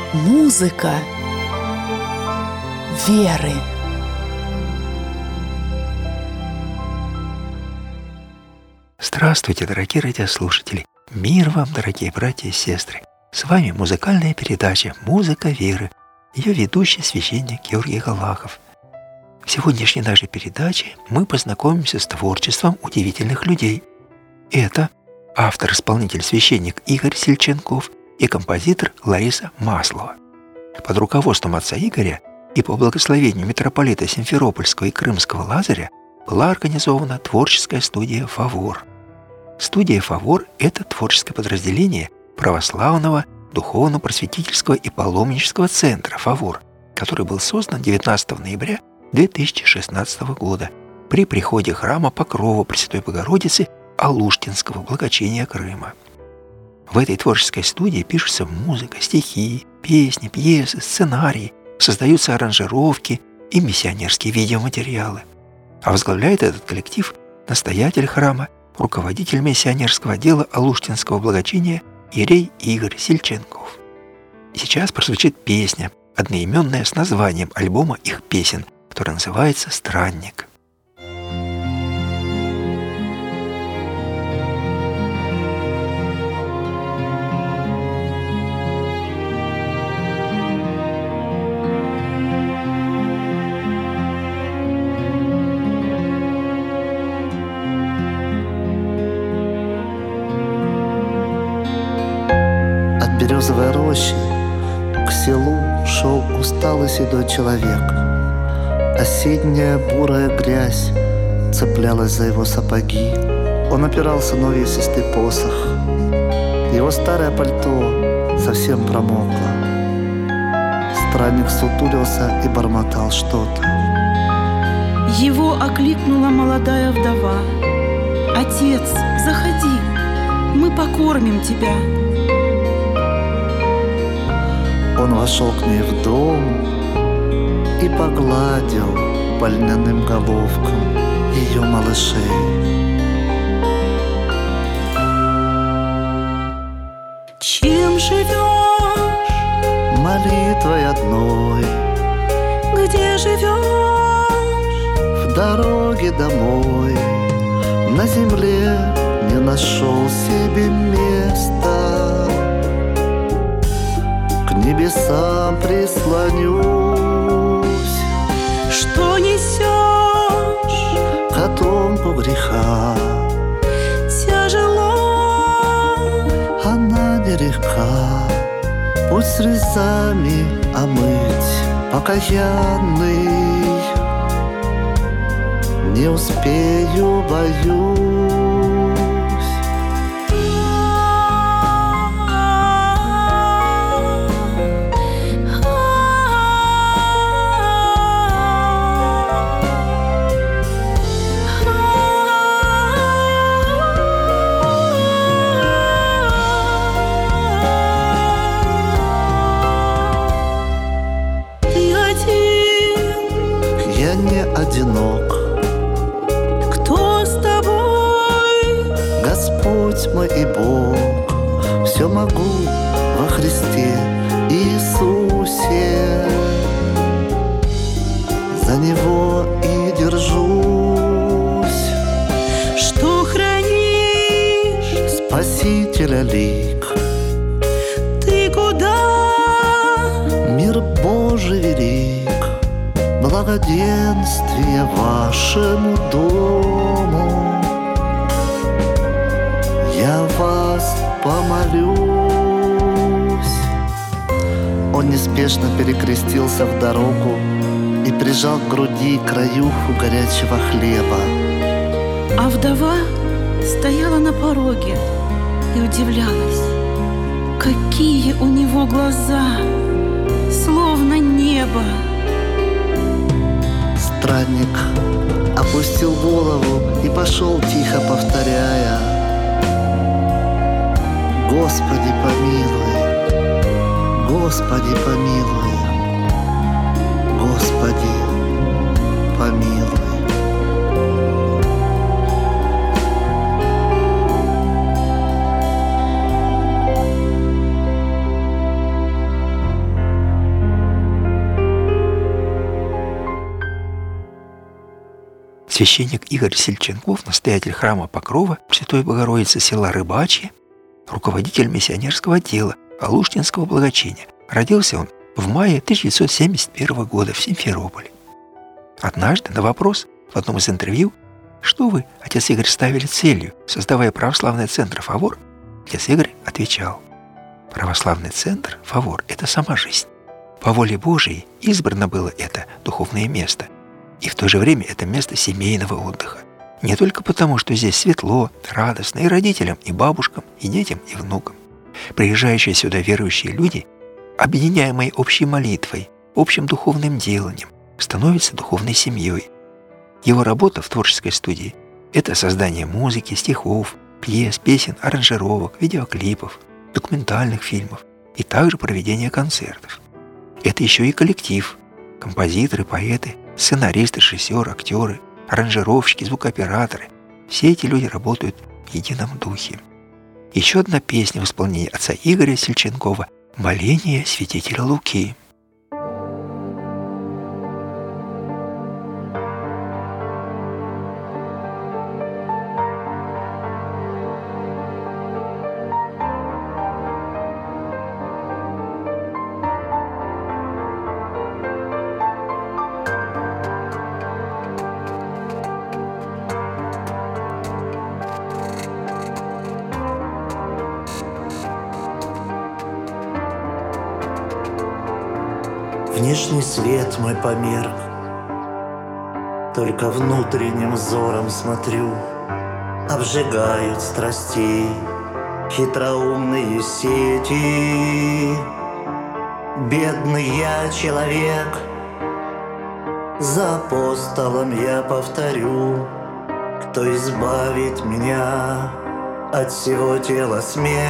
Музыка веры. Здравствуйте, дорогие радиослушатели! Мир вам, дорогие братья и сестры! С вами музыкальная передача «Музыка веры». Ее ведущий священник Георгий Галахов. В сегодняшней нашей передаче мы познакомимся с творчеством удивительных людей. Это автор-исполнитель священник Игорь Сельченков и композитор Лариса Маслова. Под руководством отца Игоря и по благословению митрополита Симферопольского и Крымского Лазаря была организована творческая студия «Фавор». Студия «Фавор» — это творческое подразделение православного духовно-просветительского и паломнического центра «Фавор», который был создан 19 ноября 2016 года при приходе храма Покрова Пресвятой Богородицы Алуштинского благочиния Крыма. В этой творческой студии пишется музыка, стихи, песни, пьесы, сценарии, создаются аранжировки и миссионерские видеоматериалы. А возглавляет этот коллектив настоятель храма, руководитель миссионерского отдела Алуштинского благочиния иерей Игорь Сельченков. Сейчас прозвучит песня, одноименная с названием альбома их песен, которая называется «Странник». Березовой рощи к селу шел усталый седой человек. Осенняя бурая грязь цеплялась за его сапоги. Он опирался на увесистый посох. Его старое пальто совсем промокло. Странник сутулился и бормотал что-то. Его окликнула молодая вдова. «Отец, заходи, мы покормим тебя». Он вошел к ней в дом и погладил по льняным головкам ее малышей. Чем живешь? Молитвой одной. Где живешь? В дороге домой. На земле не нашел себе места. К небесам прислонюсь. Что несешь? Котомку греха. Тяжело. Она нелегка. Путь слезами омыть покаянный. Не успею, боюсь. Одинок. Кто с тобой? Господь мой и Бог. Все могу во Христе Иисусе. За Него и держусь. Что хранишь? Спасителя лик. Ты куда? Мир Божий велик. Благоденствие вашему дому. Я вас помолюсь. Он неспешно перекрестился в дорогу и прижал к груди краюху горячего хлеба. А вдова стояла на пороге и удивлялась. Какие у него глаза, словно небо. Странник опустил голову и пошел, тихо повторяя: Господи, помилуй, Господи, помилуй, Господи, помилуй. Священник Игорь Сельченков, настоятель храма Покрова Святой Богородицы села Рыбачье, руководитель миссионерского отдела Алуштинского благочиния. Родился он в мае 1971 года в Симферополе. Однажды на вопрос в одном из интервью, что вы, отец Игорь, ставили целью, создавая православный центр «Фавор», отец Игорь отвечал: православный центр «Фавор» — это сама жизнь. По воле Божией избрано было это духовное место, и в то же время это место семейного отдыха. Не только потому, что здесь светло, радостно и родителям, и бабушкам, и детям, и внукам. Приезжающие сюда верующие люди, объединяемые общей молитвой, общим духовным деланием, становятся духовной семьей. Его работа в творческой студии – это создание музыки, стихов, пьес, песен, аранжировок, видеоклипов, документальных фильмов и также проведение концертов. Это еще и коллектив – композиторы, поэты, сценаристы, режиссеры, актеры, аранжировщики, звукооператоры. Все эти люди работают в едином духе. Еще одна песня в исполнении отца Игоря Сельченкова «Моление святителя Луки». Внешний свет мой померк, только внутренним взором смотрю. Обжигают страстей хитроумные сети. Бедный я человек, за апостолом я повторю: кто избавит меня от всего тела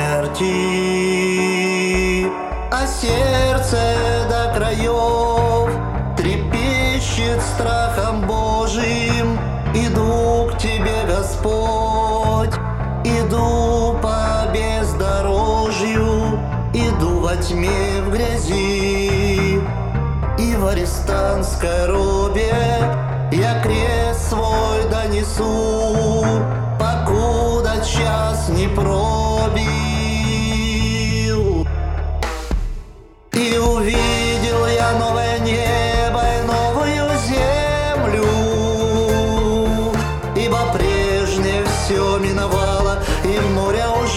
смерти? А сердце до краев трепещет страхом Божиим. Иду к Тебе, Господь, иду по бездорожью, иду во тьме, в грязи. И в арестантской робе я крест свой донесу, покуда час не пробил. И увидел я новое небо и новую землю, ибо прежнее все миновало, и моря уж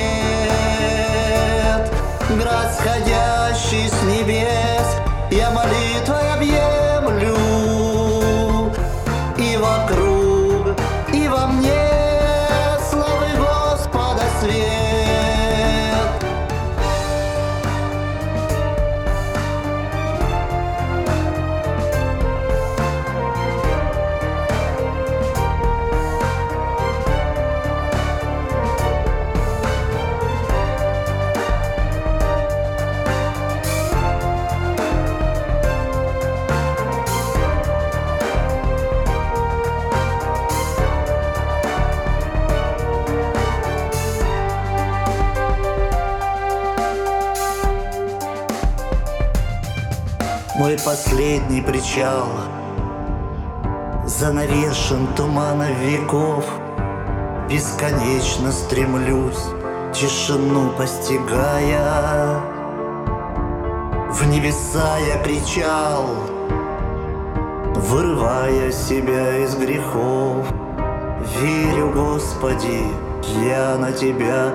нет. Град, сходящий с небес, я молитвой объемлю, и вокруг, и во мне славы Господа свет. Мой последний причал занавешен туманом веков. Бесконечно стремлюсь, тишину постигая. В небеса я кричал, вырывая себя из грехов. Верю, Господи, я на Тебя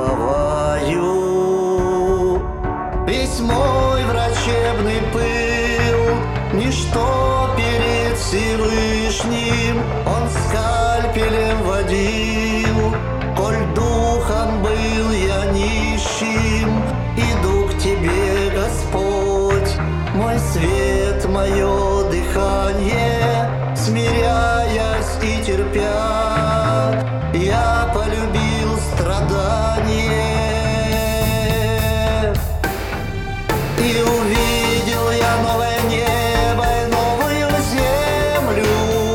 уповаю. Весь мой врачебный пыл — ничто перед Всевышним. Он скальпелем водил, коль духом был я нищим. Иду к Тебе, Господь, мой свет, мое дыхание. Смиряясь и терпя, я полюбил страдание. И увидел я новое небо и новую землю,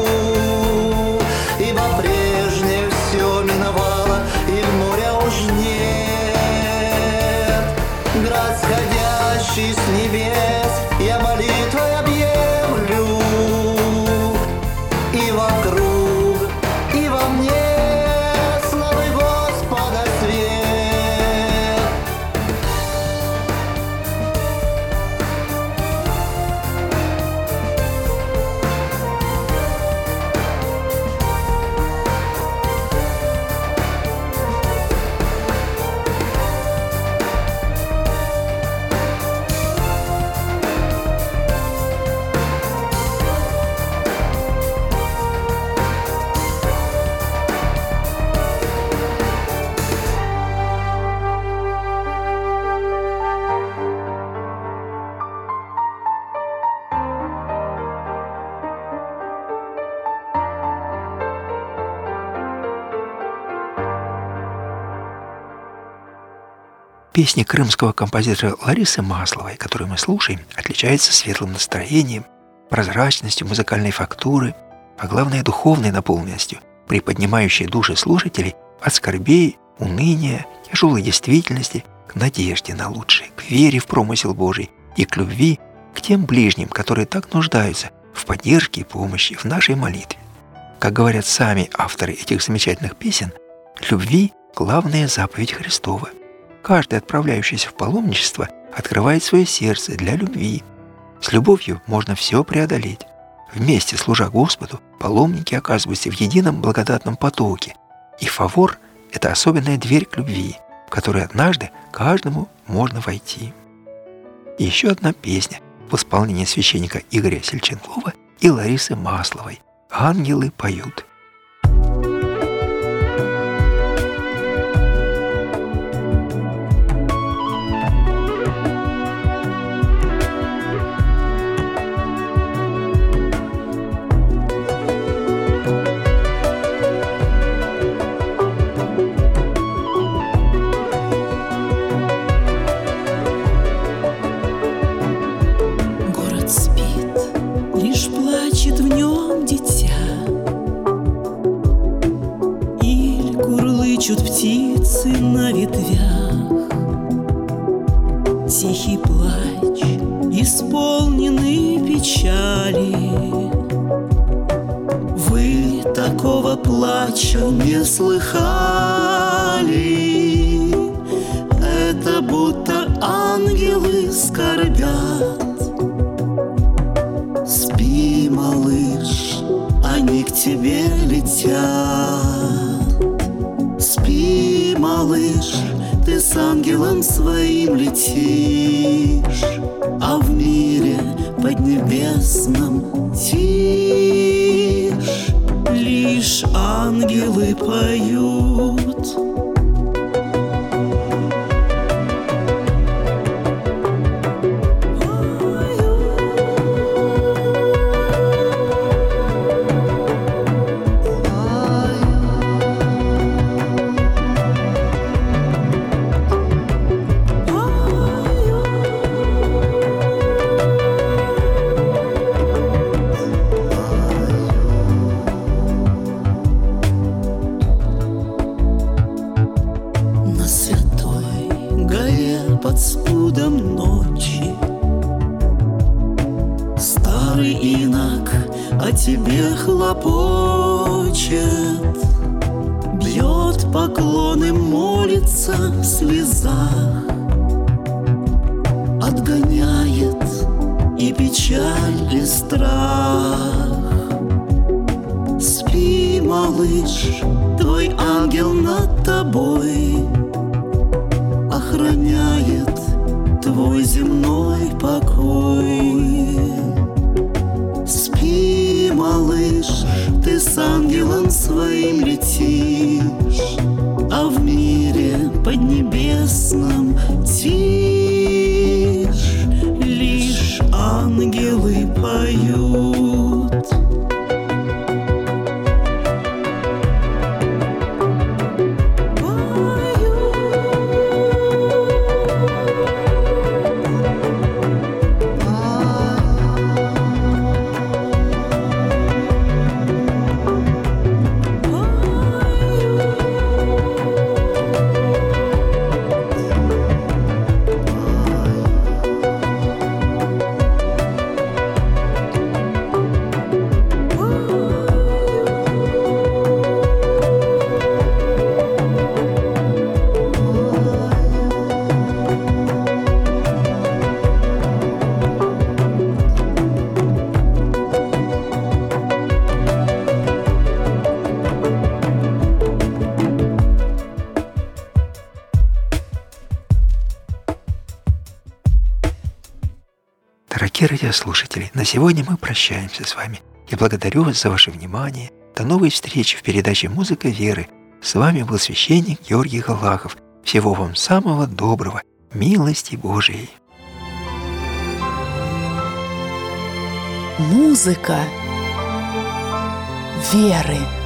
ибо прежнее все миновало, и моря уж нет. Град, сходящий с небес, я молитвой объемлю, и вокруг Песни крымского композитора Ларисы Масловой, которую мы слушаем, отличаются светлым настроением, прозрачностью музыкальной фактуры, а главное духовной наполненностью, приподнимающей души слушателей от скорбей, уныния, тяжелой действительности к надежде на лучшее, к вере в промысел Божий и к любви к тем ближним, которые так нуждаются в поддержке и помощи в нашей молитве. Как говорят сами авторы этих замечательных песен, любви – главная заповедь Христова. Каждый, отправляющийся в паломничество, открывает свое сердце для любви. С любовью можно все преодолеть. Вместе, служа Господу, паломники оказываются в едином благодатном потоке. И фавор – это особенная дверь к любви, в которую однажды каждому можно войти. И еще одна песня в исполнении священника Игоря Сельченкова и Ларисы Масловой «Ангелы поют». Птицы на ветвях, тихий плач, исполненный печали. Вы такого плача не слыхали? Это будто ангелы скорбят. Спи, малыш, они к тебе летят. Спи, малыш, ты с ангелом своим летишь, а в мире поднебесном тишь, лишь ангелы поют. Под спудом ночи старый инок о тебе хлопочет, бьет поклоны, молится в слезах, отгоняет и печаль, и страх. Спи, малыш, твой ангел над тобой охраняет твой земной покой. Спи, малыш, ты с ангелом своим летишь, а в мире поднебесном тишь, лишь ангелы поют. Дорогие радиослушатели, на сегодня мы прощаемся с вами. Я благодарю вас за ваше внимание. До новой встречи в передаче «Музыка веры». С вами был священник Георгий Галахов. Всего вам самого доброго, милости Божией. Музыка веры.